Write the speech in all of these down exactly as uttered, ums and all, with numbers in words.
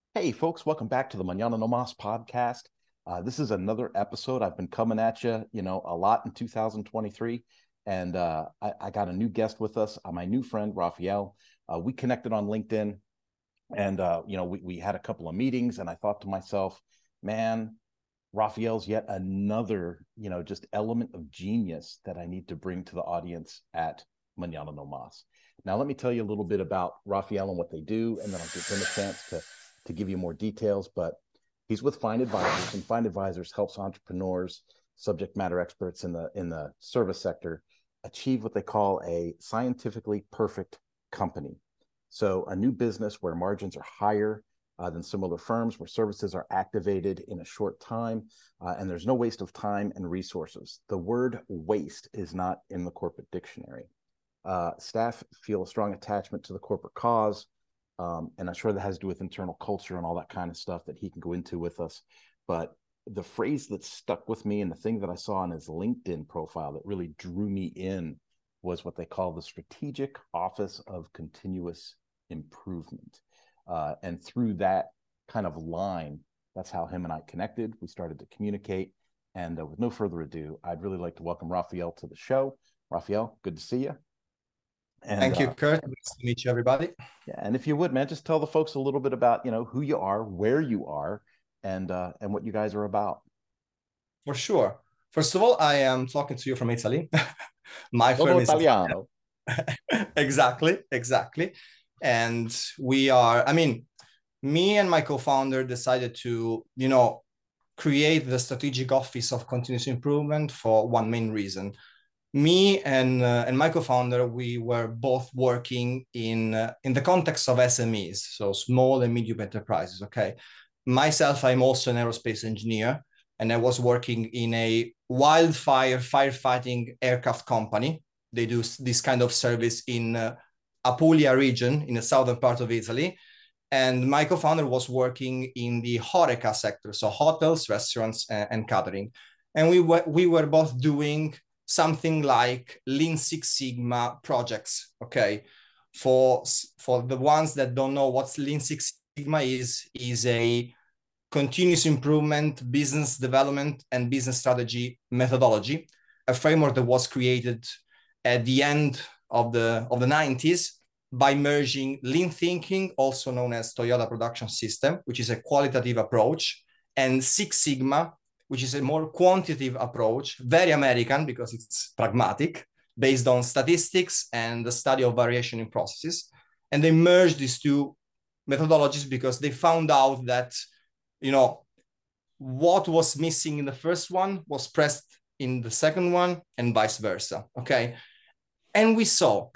Hey, folks, welcome back to the Mañana No Mas podcast. Uh, this is another episode. I've been coming at you, you know, a lot in two thousand twenty-three, and uh, I, I got a new guest with us, uh, my new friend, Raphael. Uh, we connected on LinkedIn, and, uh, you know, we, we had a couple of meetings, and I thought to myself, man, Raphael's yet another, you know, just element of genius that I need to bring to the audience at Mañana No Mas. Now, let me tell you a little bit about Raphael and what they do, and then I'll give him a chance to to give you more details. But he's with Find Advisors, and Find Advisors helps entrepreneurs, subject matter experts in the in the service sector, achieve what they call a scientifically perfect company. So a new business where margins are higher uh, than similar firms, where services are activated in a short time, uh, and there's no waste of time and resources. The word waste is not in the corporate dictionary. Uh, staff feel a strong attachment to the corporate cause, um, and I'm sure that has to do with internal culture and all that kind of stuff that he can go into with us. But the phrase that stuck with me and the thing that I saw on his LinkedIn profile that really drew me in was what they call the Strategic Office of Continuous Improvement. Uh, and through that kind of line, that's how him and I connected. We started to communicate. And uh, with no further ado, I'd really like to welcome Raphael to the show. Raphael, good to see you. And Thank you, uh, Kurt. Nice to meet you, everybody. yeah, and if you would, man, just tell the folks a little bit about, you know, who you are, where you are, and uh, and what you guys are about. For sure. First of all, I am talking to you from Italy. My Sono firm is italiano. exactly, exactly. And we are, I mean, me and my co-founder decided to, you know, create the strategic office of continuous improvement for one main reason. Me and uh, and my co-founder, we were both working in uh, in the context of S M Es, so small and medium enterprises. Okay, myself, I'm also an aerospace engineer, and I was working in a wildfire firefighting aircraft company. They do this kind of service in uh, Apulia region in the southern part of Italy. And my co-founder was working in the HoReCa sector, so hotels, restaurants, and, and catering. And we were we were both doing something like Lean Six Sigma projects. Okay, for for the ones that don't know what Lean Six Sigma is, is a continuous improvement, business development, and business strategy methodology, a framework that was created at the end of the of the nineties by merging lean thinking, also known as Toyota Production System, which is a qualitative approach, and Six Sigma, which is a more quantitative approach, very American because it's pragmatic, based on statistics and the study of variation in processes. And they merged these two methodologies because they found out that, you know, what was missing in the first one was pressed in the second one and vice versa, okay? And we saw,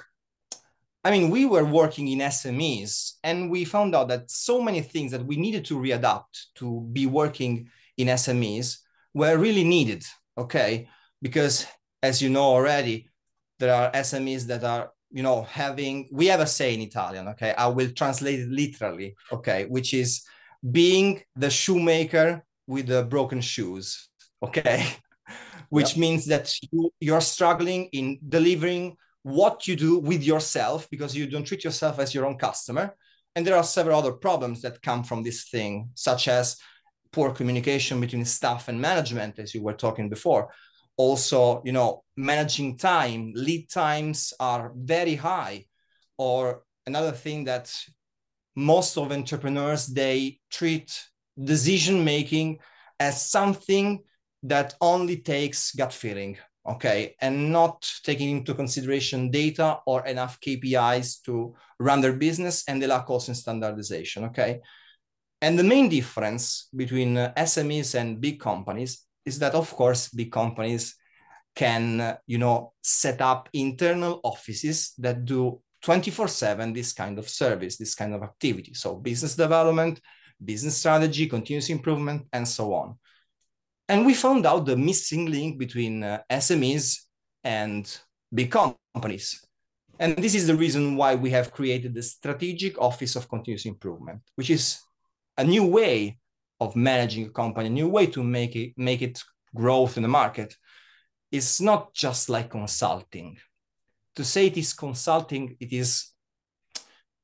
I mean, we were working in S M Es and we found out that so many things that we needed to readapt to be working in S M Es were really needed, okay? Because as you know already, there are S M Es that are, you know, having, we have a say in Italian, okay? I will translate it literally, okay? Which is being the shoemaker with the broken shoes, okay? Which Yep. means that you, you're struggling in delivering what you do with yourself because you don't treat yourself as your own customer. And there are several other problems that come from this thing, such as poor communication between staff and management, as you were talking before. Also, you know, managing time, lead times are very high. Or another thing that most of entrepreneurs, they treat decision making as something that only takes gut feeling, okay, and not taking into consideration data or enough K P Is to run their business, and they lack also in standardization, okay? And the main difference between uh, S M Es and big companies is that, of course, big companies can, uh, you know, set up internal offices that do twenty-four seven this kind of service, this kind of activity. So business development, business strategy, continuous improvement, and so on. And we found out the missing link between uh, S M Es and big companies. And this is the reason why we have created the Strategic Office of Continuous Improvement, which is a new way of managing a company, a new way to make it, make it growth in the market. It's not just like consulting. To say it is consulting, it is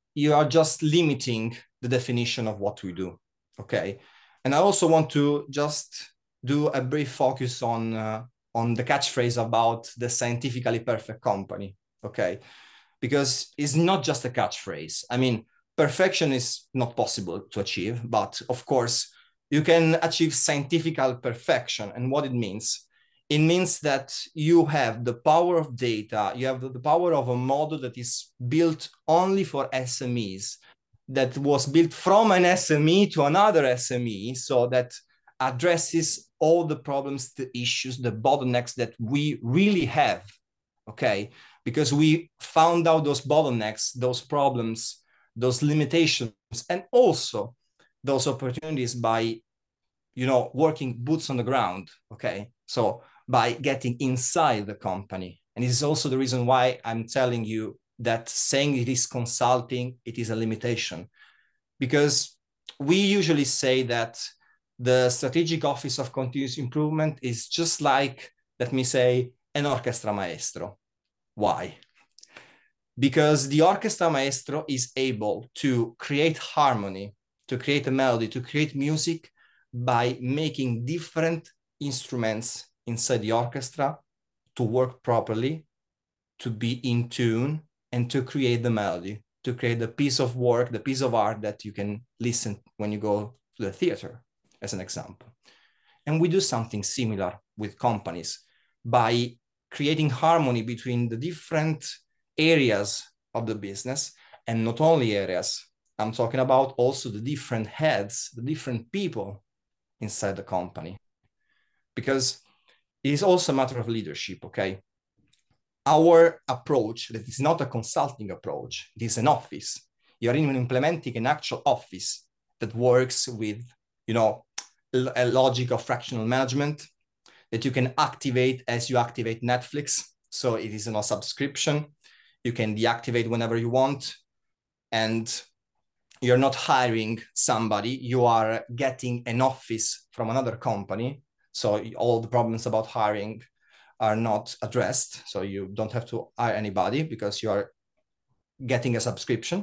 you are just limiting the definition of what we do. Okay. And I also want to just do a brief focus on, uh, on the catchphrase about the scientifically perfect company. Okay. Because it's not just a catchphrase. I mean, perfection is not possible to achieve, but of course, you can achieve scientific perfection. And what it means, it means that you have the power of data, you have the power of a model that is built only for S M Es, that was built from an S M E to another S M E, so that addresses all the problems, the issues, the bottlenecks that we really have, okay? Because we found out those bottlenecks, those problems, those limitations, and also those opportunities by, you know, working boots on the ground, okay? So by getting inside the company. And this is also the reason why I'm telling you that saying it is consulting, it is a limitation. Because we usually say that the strategic office of continuous improvement is just like, let me say, an orchestra maestro. Why? Because the orchestra maestro is able to create harmony, to create a melody, to create music by making different instruments inside the orchestra to work properly, to be in tune, and to create the melody, to create the piece of work, the piece of art that you can listen when you go to the theater, as an example. And we do something similar with companies by creating harmony between the different areas of the business, and not only areas. I'm talking about also the different heads, the different people inside the company, because it is also a matter of leadership, okay? Our approach, that is not a consulting approach, it is an office. You're even implementing an actual office that works with, you know, a logic of fractional management that you can activate as you activate Netflix. So it is a subscription. You can deactivate whenever you want. And you're not hiring somebody, you are getting an office from another company. So all the problems about hiring are not addressed. So you don't have to hire anybody because you are getting a subscription.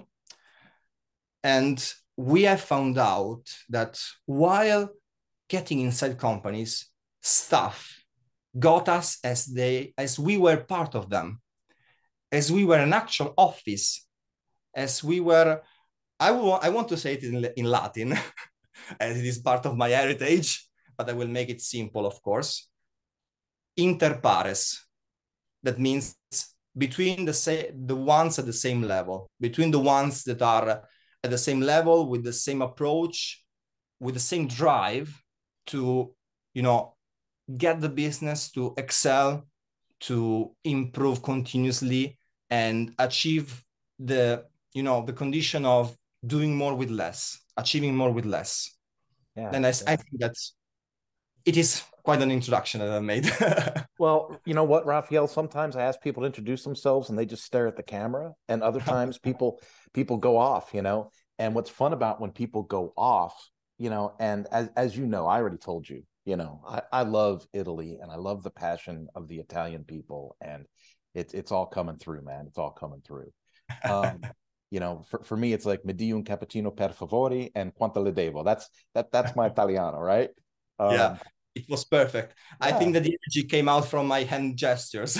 And we have found out that while getting inside companies, staff got us as they as we were part of them, as we were an actual office, as we were, I, will, I want to say it in, in Latin, as it is part of my heritage, but I will make it simple, of course. Inter pares. That means between the, say, the ones at the same level, between the ones that are at the same level, with the same approach, with the same drive to, you know, get the business to excel, to improve continuously, and achieve the, you know, the condition of doing more with less, achieving more with less. Yeah, and I, yeah. I think that's, it is quite an introduction that I made. Well, you know what, Raphael, sometimes I ask people to introduce themselves and they just stare at the camera, and other times people people go off, you know. And what's fun about when people go off, you know, and as, as you know, I already told you, you know, I, I love Italy and I love the passion of the Italian people, and it's it's all coming through, man. It's all coming through. Um, you know, for, for me, it's like "Mi di un cappuccino per favore" and "Quanto le devo." That's that that's my Italiano, right? Um, yeah, it was perfect. Yeah. I think that the energy came out from my hand gestures.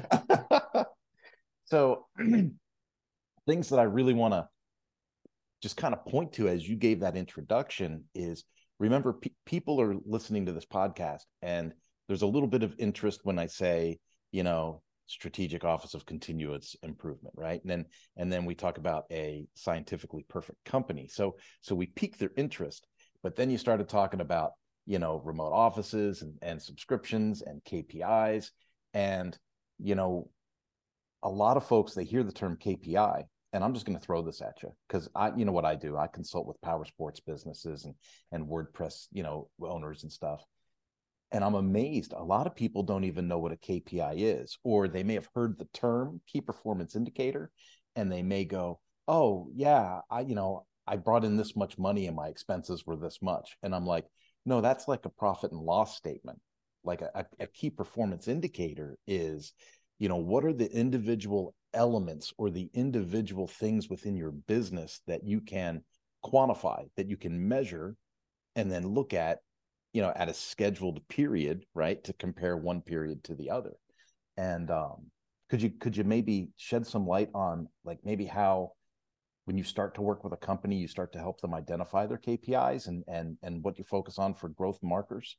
So things that I really want to just kind of point to as you gave that introduction is, remember, pe- people are listening to this podcast, and there's a little bit of interest when I say, you know, strategic office of continuous improvement, right? And then and then we talk about a scientifically perfect company. So so we pique their interest, but then you started talking about, you know, remote offices and, and subscriptions and K P Is. And, you know, a lot of folks, they hear the term K P I, and I'm just going to throw this at you because I, you know what I do? I consult with power sports businesses and, and WordPress, you know, owners and stuff. And I'm amazed. A lot of people don't even know what a K P I is, or they may have heard the term key performance indicator, and they may go, oh yeah, I, you know, I brought in this much money and my expenses were this much. And I'm like, no, that's like a profit and loss statement. Like a, a key performance indicator is, you know, what are the individual elements or the individual things within your business that you can quantify, that you can measure, and then look at, you know, at a scheduled period, right, to compare one period to the other. And um, could you could you maybe shed some light on, like, maybe how, when you start to work with a company, you start to help them identify their K P Is and and and what you focus on for growth markers?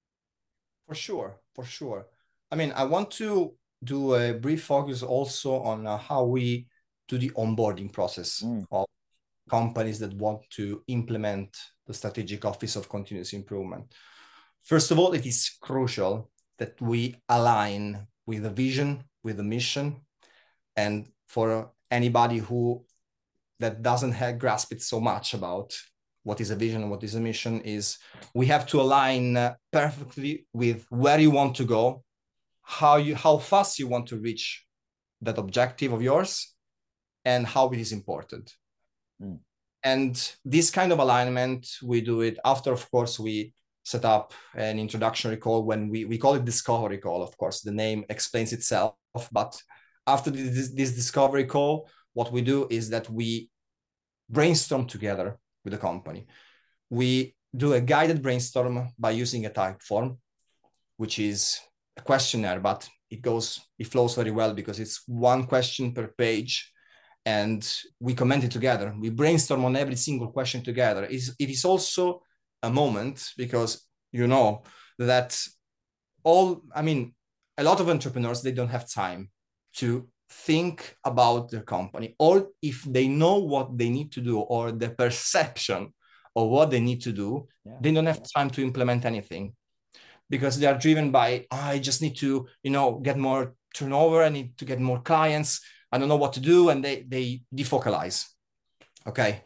For sure, for sure. I mean, I want to do a brief focus also on uh, how we do the onboarding process mm. of companies that want to implement the strategic office of continuous improvement. First of all, it is crucial that we align with the vision, with the mission. And for anybody who that doesn't have grasp it so much about what is a vision and what is a mission, is we have to align uh, perfectly with where you want to go, how you how fast you want to reach that objective of yours, and how it is important. Mm. And this kind of alignment, we do it after, of course, we set up an introductory call. When we, we call it discovery call, of course, the name explains itself. But after this, this discovery call, what we do is that we brainstorm together with the company. We do a guided brainstorm by using a type form, which is a questionnaire, but it goes, it flows very well because it's one question per page. And we comment it together. We brainstorm on every single question together. It is also a moment because, you know, that all, I mean, a lot of entrepreneurs, they don't have time to think about their company, or if they know what they need to do or the perception of what they need to do, yeah. they don't have time to implement anything because they are driven by, oh, I just need to, you know, get more turnover. I need to get more clients. I don't know what to do. And they, they defocalize. Okay.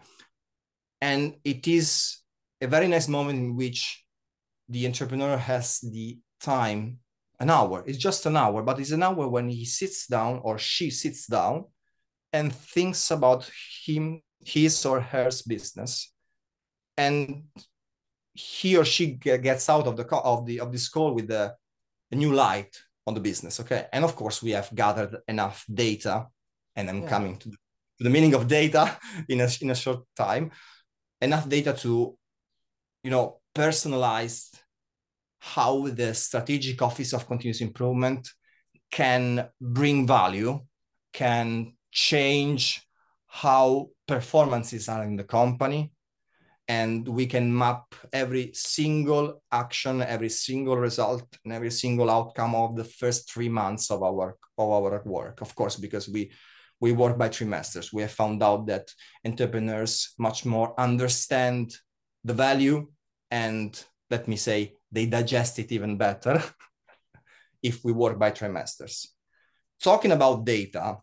And it is a very nice moment in which the entrepreneur has the time, an hour. It's just an hour, but it's an hour when he sits down or she sits down and thinks about him, his or her business. And he or she gets out of the of the of this call with a, a new light on the business. Okay. And of course, we have gathered enough data. And I'm yeah. coming to the, to the meaning of data in a, in a short time, enough data to, you know, personalize how the strategic office of continuous improvement can bring value, can change how performances are in the company. And we can map every single action, every single result, and every single outcome of the first three months of our, of our work. Of course, because we We work by trimesters. We have found out that entrepreneurs much more understand the value and, let me say, they digest it even better if we work by trimesters. Talking about data,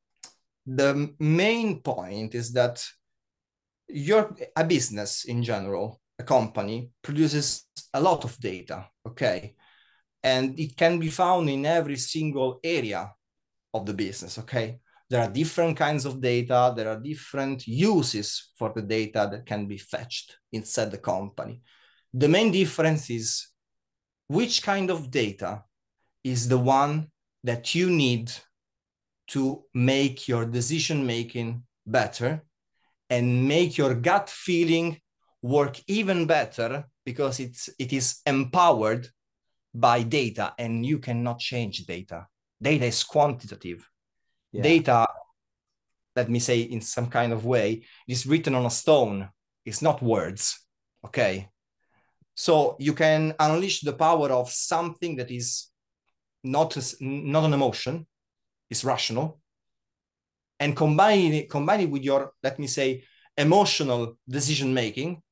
the main point is that your a business in general, a company, produces a lot of data, okay? And it can be found in every single area of the business, okay? There are different kinds of data. There are different uses for the data that can be fetched inside the company. The main difference is which kind of data is the one that you need to make your decision-making better and make your gut feeling work even better because it's, it is empowered by data, and you cannot change data. Data is quantitative. Yeah. Data, let me say in some kind of way, is written on a stone. It's not words, okay? So you can unleash the power of something that is not, a, not an emotion, it's rational, and combine it, combine it with your, let me say, emotional decision-making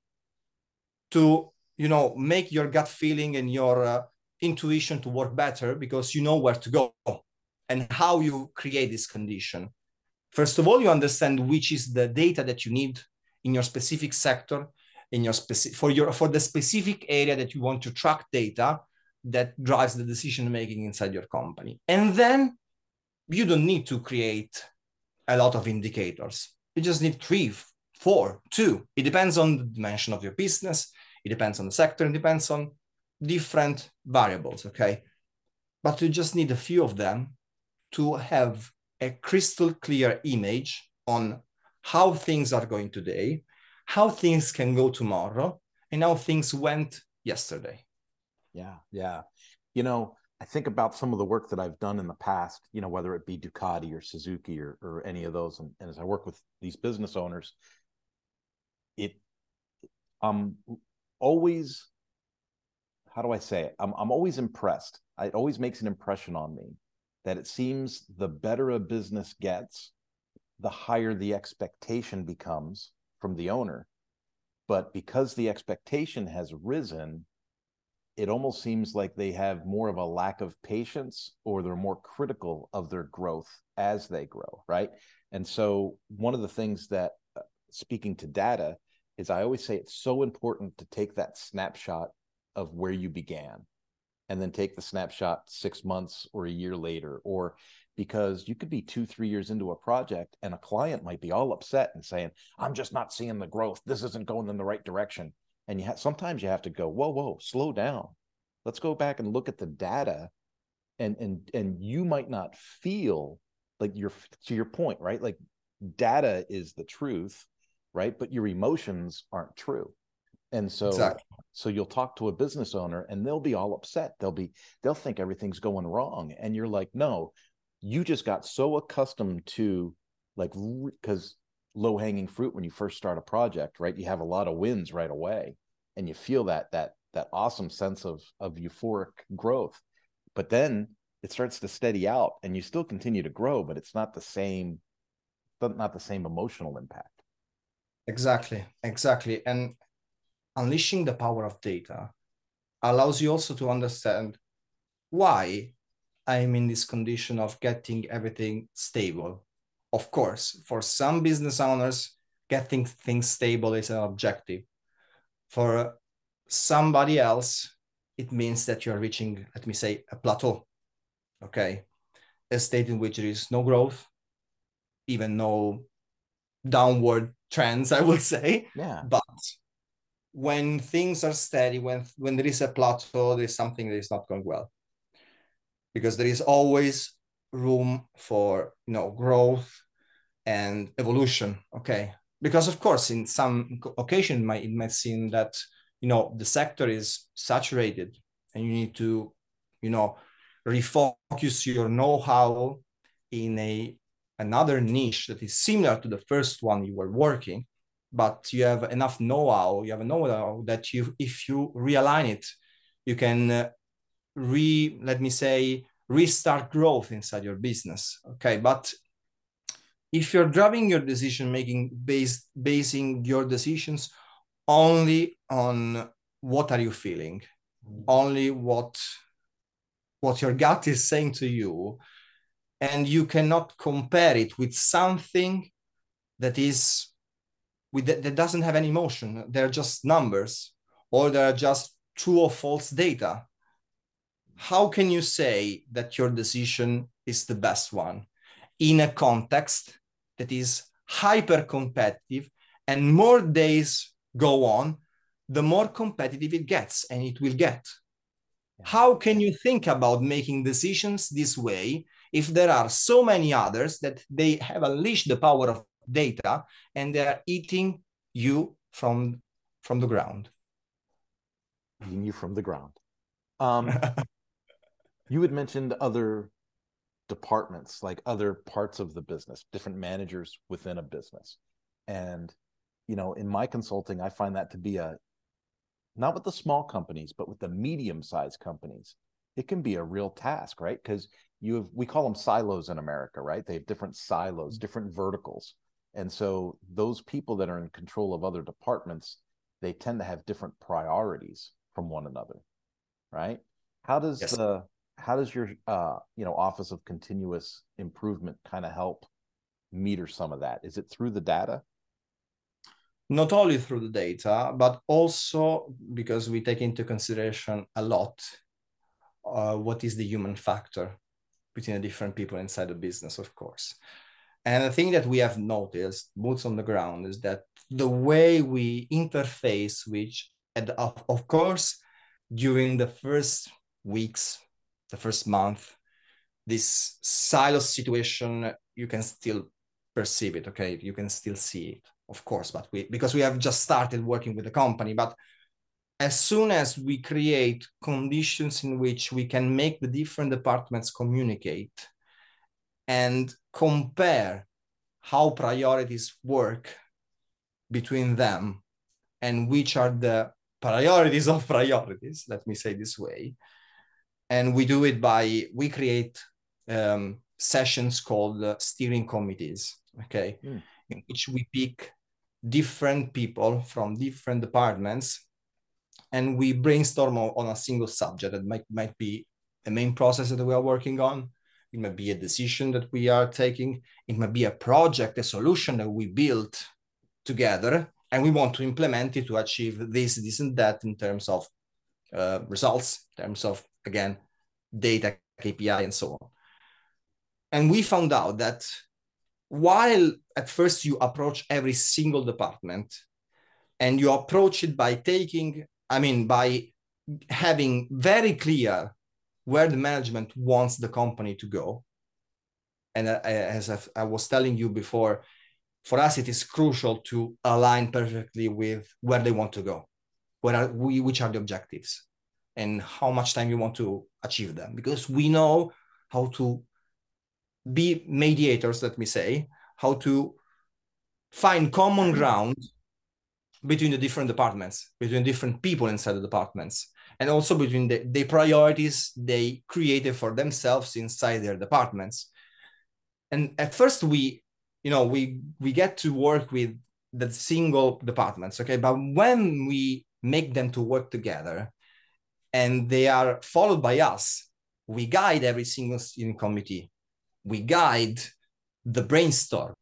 to, you know, make your gut feeling and your uh, intuition to work better because you know where to go and how you create this condition. First of all, you understand which is the data that you need in your specific sector, in your specific for your for the specific area that you want to track data that drives the decision making inside your company. And then you don't need to create a lot of indicators. You just need three, four, two. It depends on the dimension of your business. It depends on the sector. It depends on different variables, okay? But you just need a few of them to have a crystal clear image on how things are going today, how things can go tomorrow, and how things went yesterday. Yeah, yeah. You know, I think about some of the work that I've done in the past, you know, whether it be Ducati or Suzuki or, or any of those. And, and as I work with these business owners, it, I'm always, how do I say it? I'm, I'm always impressed. It always makes an impression on me that it seems the better a business gets, the higher the expectation becomes from the owner. But because the expectation has risen, it almost seems like they have more of a lack of patience, or they're more critical of their growth as they grow, right? And so one of the things that, uh, speaking to data, is I always say it's so important to take that snapshot of where you began and then take the snapshot six months or a year later, or because you could be two, three years into a project and a client might be all upset and saying, I'm just not seeing the growth. This isn't going in the right direction. And you have, sometimes you have to go, whoa, whoa, slow down. Let's go back and look at the data. And, and, and you might not feel like you're, to your point, right? Like data is the truth, right? But your emotions aren't true. And so, exactly. so you'll talk to a business owner and they'll be all upset. They'll be, they'll think everything's going wrong. And you're like, no, you just got so accustomed to, like, because low hanging fruit, when you first start a project, right? You have a lot of wins right away and you feel that, that, that awesome sense of, of euphoric growth. But then it starts to steady out and you still continue to grow, but it's not the same, not the same emotional impact. Exactly. Exactly. And unleashing the power of data allows you also to understand why I'm in this condition of getting everything stable. Of course, for some business owners, getting things stable is an objective. For somebody else, it means that you're reaching, let me say, a plateau, okay? A state in which there is no growth, even no downward trends, I would say. Yeah. But when things are steady, when, when there is a plateau, there's something that is not going well. Because there is always room for, you know, growth and evolution, okay? Because of course, in some occasion, it might, it might seem that, you know, the sector is saturated and you need to, you know, refocus your know-how in a another niche that is similar to the first one you were working, but you have enough know-how, you have a know-how that you, if you realign it, you can uh, re, let me say, restart growth inside your business, okay? But if you're driving your decision making based basing your decisions only on what are you feeling, only what what your gut is saying to you, and you cannot compare it with something that is with that, that doesn't have any emotion, they're just numbers, or they're just true or false data, how can you say that your decision is the best one in a context that is hyper competitive, and more days go on, the more competitive it gets, and it will get. Yeah. How can you think about making decisions this way if there are so many others that they have unleashed the power of data and they are eating you from, from the ground? Eating you from the ground. Um, you had mentioned other departments, like other parts of the business, different managers within a business. And, you know, in my consulting, I find that to be a, not with the small companies, but with the medium-sized companies, it can be a real task, right? Because you have, we call them silos in America, right? They have different silos, different verticals. And so those people that are in control of other departments, they tend to have different priorities from one another, right? How does yes. the how does your uh, you know, Office of Continuous Improvement kind of help meter some of that? Is it through the data? Not only through the data, but also because we take into consideration a lot uh, what is the human factor between the different people inside the business, of course. And the thing that we have noticed, boots on the ground, is that the way we interface, which, of, of course, during the first weeks, the first month, this silo situation, you can still perceive it, okay? You can still see it, of course, but we, because we have just started working with the company, but as soon as we create conditions in which we can make the different departments communicate and compare how priorities work between them and which are the priorities of priorities, let me say this way. And we do it by, we create um, sessions called uh, steering committees, okay, mm. in which we pick different people from different departments and we brainstorm on a single subject that might, might be a main process that we are working on. It might be a decision that we are taking. It might be a project, a solution that we built together, and we want to implement it to achieve this, this, and that in terms of uh, results, in terms of, again, data, K P I, and so on. And we found out that while at first you approach every single department and you approach it by taking, I mean, by having very clear where the management wants the company to go. And as I was telling you before, for us, it is crucial to align perfectly with where they want to go, where are we, which are the objectives, and how much time you want to achieve them. Because we know how to be mediators, let me say, how to find common ground between the different departments, between different people inside the departments, and also between the, the priorities they created for themselves inside their departments. And at first we, you know, we, we get to work with the single departments, okay? But when we make them to work together and they are followed by us, we guide every single steering committee, we guide the brainstorm.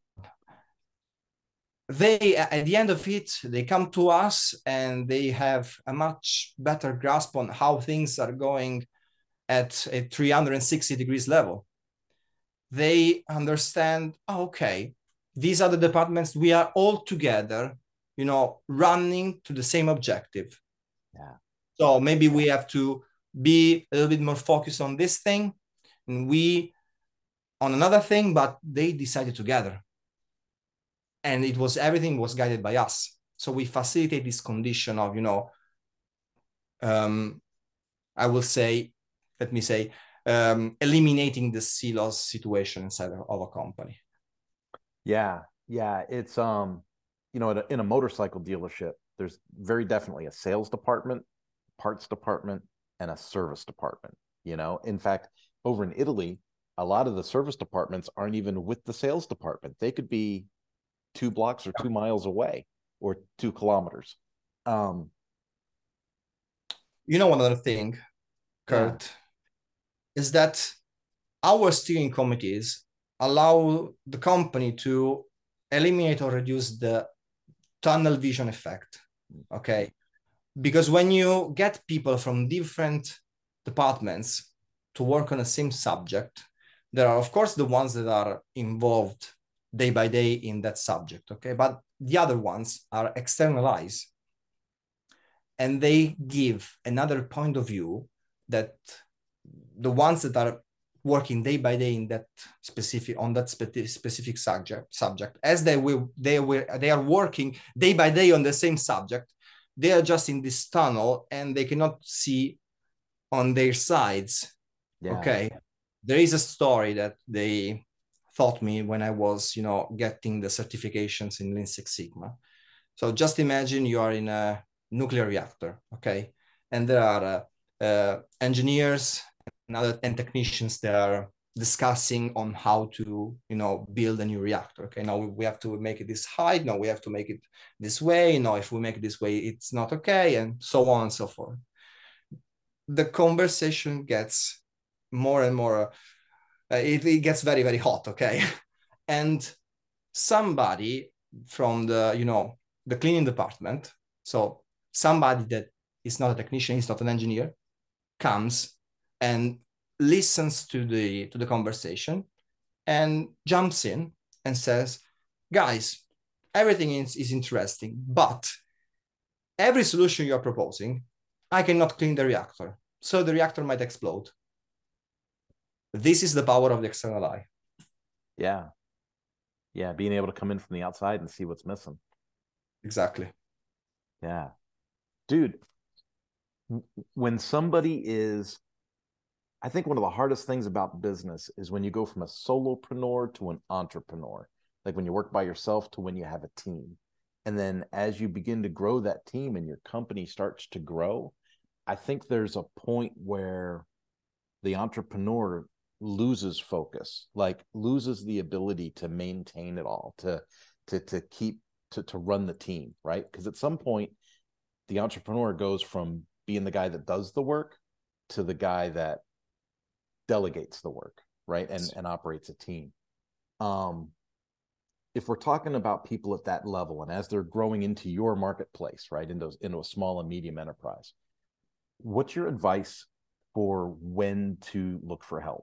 They, at the end of it, they come to us and they have a much better grasp on how things are going at a three hundred sixty degrees level. They understand, oh, okay, these are the departments, we are all together, you know, running to the same objective. Yeah. So maybe we have to be a little bit more focused on this thing and we on another thing, but they decided together. And it was, everything was guided by us. So we facilitate this condition of, you know, um, I will say, let me say, um, eliminating the silos situation inside of a company. Yeah, yeah. It's, um, you know, in a, in a motorcycle dealership, there's very definitely a sales department, parts department, and a service department. You know, in fact, over in Italy, a lot of the service departments aren't even with the sales department. They could be two blocks or two miles away or two kilometers. Um, you know, another thing, Kurt, yeah. is that our steering committees allow the company to eliminate or reduce the tunnel vision effect, okay? Because when you get people from different departments to work on the same subject, there are, of course, the ones that are involved day by day in that subject, okay? But the other ones are externalized and they give another point of view that the ones that are working day by day in that specific, on that spe specific subject, subject, as they will, they will, they are working day by day on the same subject, they are just in this tunnel and they cannot see on their sides, yeah. Okay? There is a story that they taught me when I was, you know, getting the certifications in Lean Six Sigma. So just imagine you are in a nuclear reactor, okay? And there are uh, uh, engineers and other and technicians that are discussing on how to, you know, build a new reactor. Okay, now we, we have to make it this height. No, we have to make it this way. No, if we make it this way, it's not okay, and so on and so forth. The conversation gets more and more, uh, it, it gets very, very hot, okay? And somebody from the, you know, the cleaning department, so somebody that is not a technician, is not an engineer, comes and listens to the to the conversation and jumps in and says, guys, everything is, is interesting, but every solution you are proposing, I cannot clean the reactor, so the reactor might explode. This is the power of the external eye. Yeah. Yeah. Being able to come in from the outside and see what's missing. Exactly. Yeah. Dude, when somebody is, I think one of the hardest things about business is when you go from a solopreneur to an entrepreneur, like when you work by yourself to when you have a team. And then as you begin to grow that team and your company starts to grow, I think there's a point where the entrepreneur loses focus, like loses the ability to maintain it all, to to to keep to to run the team, right? Because at some point, the entrepreneur goes from being the guy that does the work to the guy that delegates the work, right? And and operates a team. Um, if we're talking about people at that level and as they're growing into your marketplace, right, into, into a small and medium enterprise, what's your advice for when to look for help?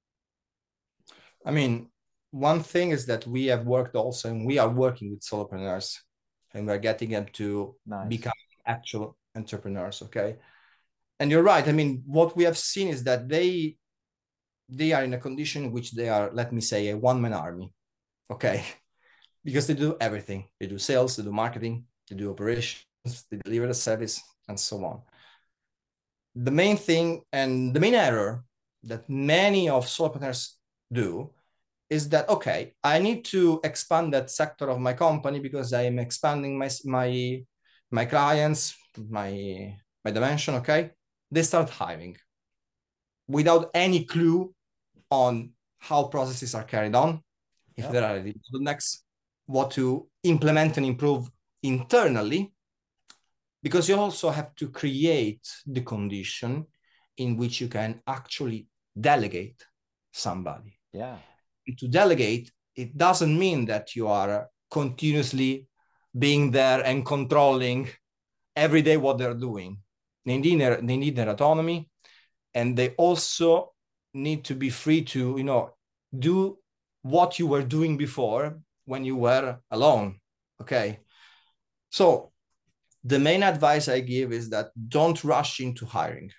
I mean, one thing is that we have worked also, and we are working with solopreneurs, and we're getting them to nice. become actual entrepreneurs, okay? And you're right. I mean, what we have seen is that they they are in a condition in which they are, let me say, a one-man army, okay? Because they do everything. They do sales, they do marketing, they do operations, they deliver the service, and so on. The main thing and the main error that many of solopreneurs do is that, okay, I need to expand that sector of my company because I am expanding my my my clients, my my dimension, okay? They start hiring without any clue on how processes are carried on, if yep. there are any bottlenecks, what to implement and improve internally, because you also have to create the condition in which you can actually delegate somebody. Yeah. And to delegate, it doesn't mean that you are continuously being there and controlling every day what they're doing. They need their, they need their autonomy, and they also need to be free to, you know, do what you were doing before when you were alone, okay? So the main advice I give is that don't rush into hiring.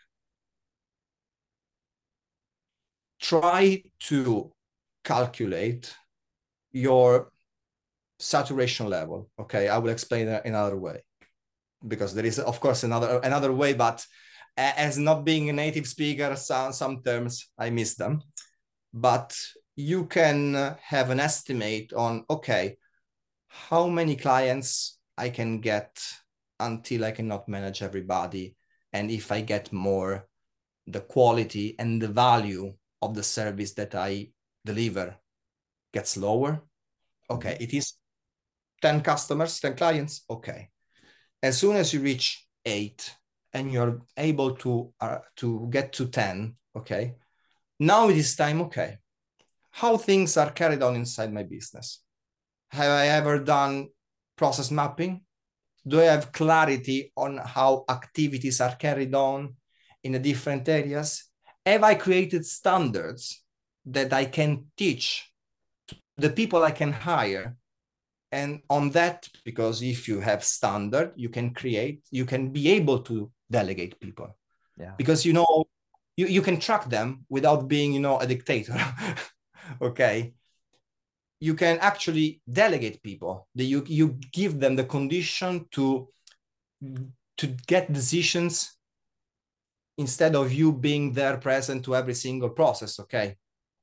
Try to calculate your saturation level, okay? I will explain that another way, because there is, of course, another another way, but as not being a native speaker, some, some terms, I miss them. But you can have an estimate on, okay, how many clients I can get until I cannot manage everybody. And if I get more, the quality and the value of the service that I deliver gets lower. Okay, it is ten customers, ten clients, okay. As soon as you reach eight and you're able to, uh, to get to ten, okay, now it is time, okay, how things are carried on inside my business. Have I ever done process mapping? Do I have clarity on how activities are carried on in the different areas? Have I created standards that I can teach to the people I can hire? And on that, because if you have standard, you can create, you can be able to delegate people. Yeah. Because, you know, you, you can track them without being, you know, a dictator. Okay. You can actually delegate people. That you, you give them the condition to, to get decisions instead of you being there present to every single process, okay?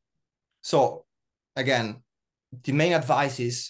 So again, the main advice is,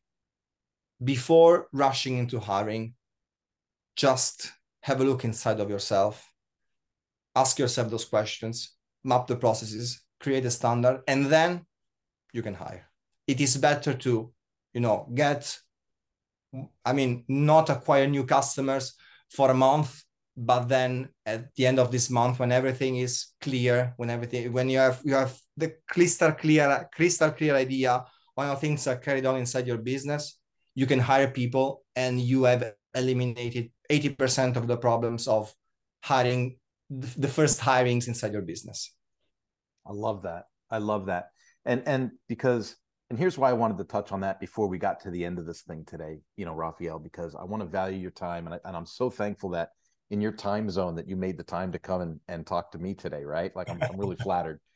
before rushing into hiring, just have a look inside of yourself, ask yourself those questions, map the processes, create a standard, and then you can hire. It is better to, you know, get, I mean, not acquire new customers for a month, but then at the end of this month, when everything is clear, when everything, when you have you have the crystal clear, crystal clear idea on how things are carried on inside your business, you can hire people, and you have eliminated eighty percent of the problems of hiring the first hirings inside your business. I love that. I love that. And and because, and here's why I wanted to touch on that before we got to the end of this thing today, you know, Raphael, because I want to value your time. And, I, and I'm so thankful that in your time zone that you made the time to come and, and talk to me today, right? Like I'm, I'm really flattered.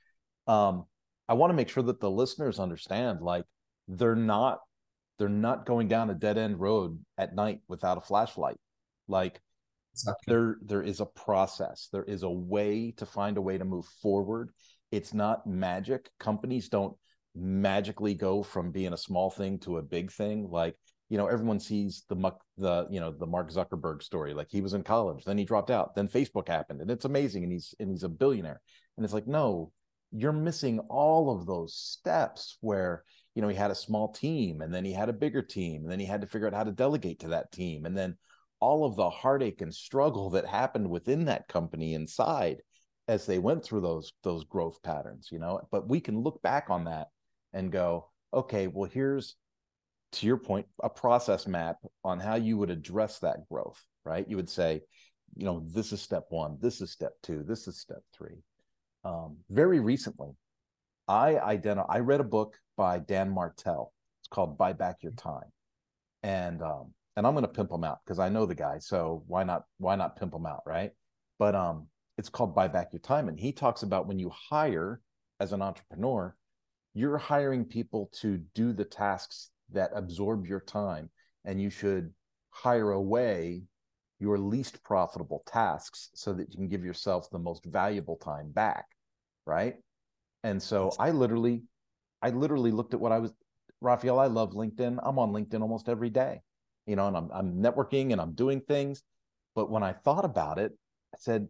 um, I want to make sure that the listeners understand, like, they're not they're not going down a dead end road at night without a flashlight. Like, Exactly. there there is a process. There is a way to find a way to move forward. It's not magic. Companies don't magically go from being a small thing to a big thing. Like, you know, everyone sees the muck the you know the Mark Zuckerberg story. Like, he was in college, then he dropped out, then Facebook happened, and it's amazing, and he's and he's a billionaire. And it's like, no, you're missing all of those steps where, you know, he had a small team, and then he had a bigger team, and then he had to figure out how to delegate to that team, and then all of the heartache and struggle that happened within that company inside as they went through those those growth patterns, you know. But we can look back on that and go, okay, well, here's, to your point, a process map on how you would address that growth, right? You would say, you know, this is step one, this is step two, this is step three. Um, very recently, I identi- I read a book by Dan Martell. It's called Buy Back Your Time. And um, and I'm going to pimp him out because I know the guy. So why not why not pimp him out, right? But um, it's called Buy Back Your Time, and he talks about when you hire as an entrepreneur, you're hiring people to do the tasks that absorb your time, and you should hire away your least profitable tasks so that you can give yourself the most valuable time back, right? And so I literally, I literally looked at what I was, Raphael, I love LinkedIn. I'm on LinkedIn almost every day, you know, and I'm, I'm networking and I'm doing things. But when I thought about it, I said,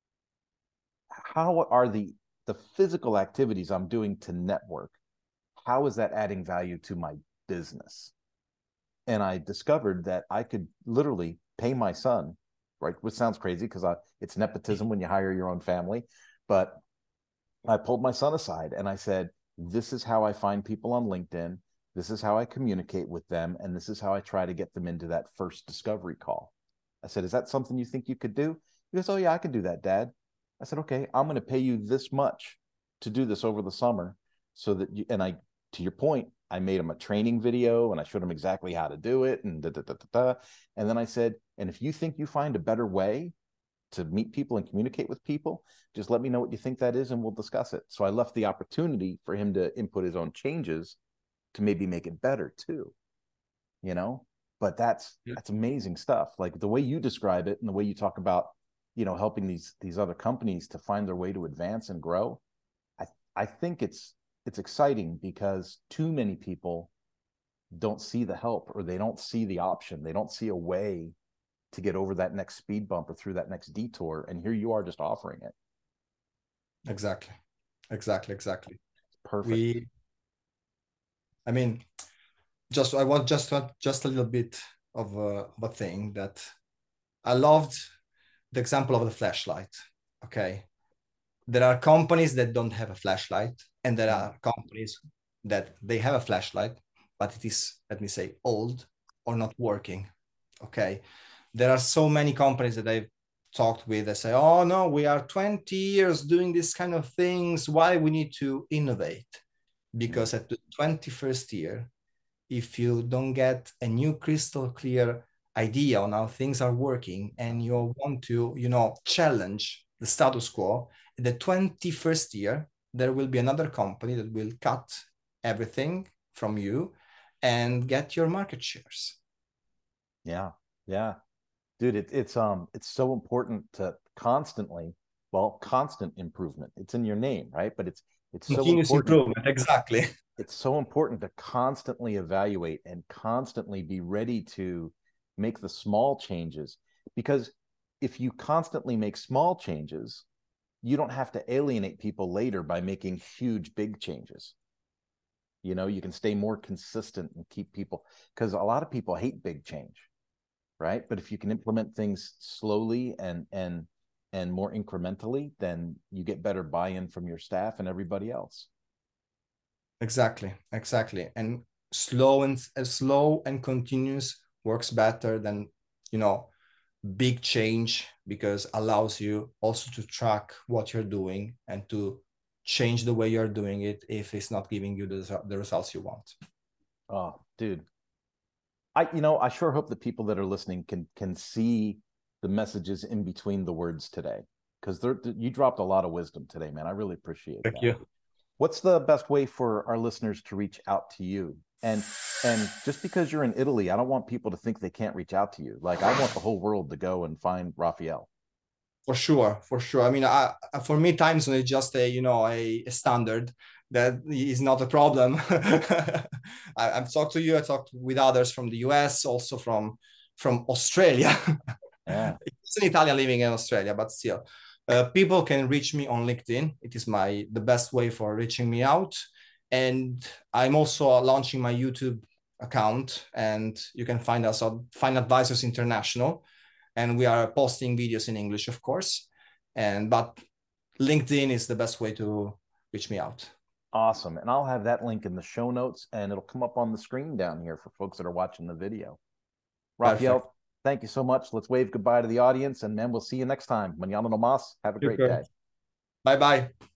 how are the, the physical activities I'm doing to network? How is that adding value to my business? And I discovered that I could literally pay my son, right? Which sounds crazy because it's nepotism when you hire your own family. But I pulled my son aside and I said, this is how I find people on LinkedIn. This is how I communicate with them. And this is how I try to get them into that first discovery call. I said, is that something you think you could do? He goes, oh, yeah, I can do that, Dad. I said, okay, I'm going to pay you this much to do this over the summer so that you, and I, to your point, I made him a training video and I showed him exactly how to do it. And da, da, da, da, da. And then I said, and if you think you find a better way to meet people and communicate with people, just let me know what you think that is and we'll discuss it. So I left the opportunity for him to input his own changes to maybe make it better too, you know. But that's Yeah. that's amazing stuff. Like the way you describe it and the way you talk about, you know, helping these these other companies to find their way to advance and grow. I I think it's it's exciting because too many people don't see the help, or they don't see the option. They don't see a way to get over that next speed bump or through that next detour. And here you are just offering it. Exactly. Exactly. Exactly. Perfect. We, I mean, just, I want just, just a little bit of a, of a thing that I loved the example of the flashlight. Okay. There are companies that don't have a flashlight, and there are companies that they have a flashlight, but it is, let me say, old or not working. Okay. There are so many companies that I've talked with that say, oh no, we are twenty years doing this kind of things. Why we need to innovate? Because at the twenty-first year, if you don't get a new crystal clear idea on how things are working and you want to, you know, challenge the status quo, in the twenty-first year, there will be another company that will cut everything from you and get your market shares. Yeah. Yeah. Dude, it, it's um it's so important to constantly, well, constant improvement. It's in your name, right? But it's it's so Continuous important. improvement, exactly. It's so important to constantly evaluate and constantly be ready to make the small changes, because if you constantly make small changes, you don't have to alienate people later by making huge big changes. You know, you can stay more consistent and keep people, because a lot of people hate big change, right? But if you can implement things slowly and and and more incrementally, then you get better buy-in from your staff and everybody else. Exactly, exactly. And slow and uh, slow and continuous works better than, you know, big change, because allows you also to track what you're doing and to change the way you're doing it if it's not giving you the, the results you want. Oh, dude. I, you know, I sure hope the people that are listening can can see the messages in between the words today, because they're you dropped a lot of wisdom today, man. I really appreciate Thank that. you. What's the best way for our listeners to reach out to you? And and just because you're in Italy, I don't want people to think they can't reach out to you. Like, I want the whole world to go and find Raphael. For sure, for sure. I mean, I, for me, time zone is just a, you know, a, a standard that is not a problem. I, I've talked to you, I talked with others from the U S, also from from Australia. Yeah. It's an Italian living in Australia, but still. Uh, people can reach me on LinkedIn. It is my the best way for reaching me out. And I'm also launching my YouTube account, and you can find us on Fine Advisors International. And we are posting videos in English, of course. And but LinkedIn is the best way to reach me out. Awesome. And I'll have that link in the show notes, and it'll come up on the screen down here for folks that are watching the video. Raphael, perfect. Thank you so much. Let's wave goodbye to the audience, and then we'll see you next time. Mañana no más. Have a great day. Bye-bye.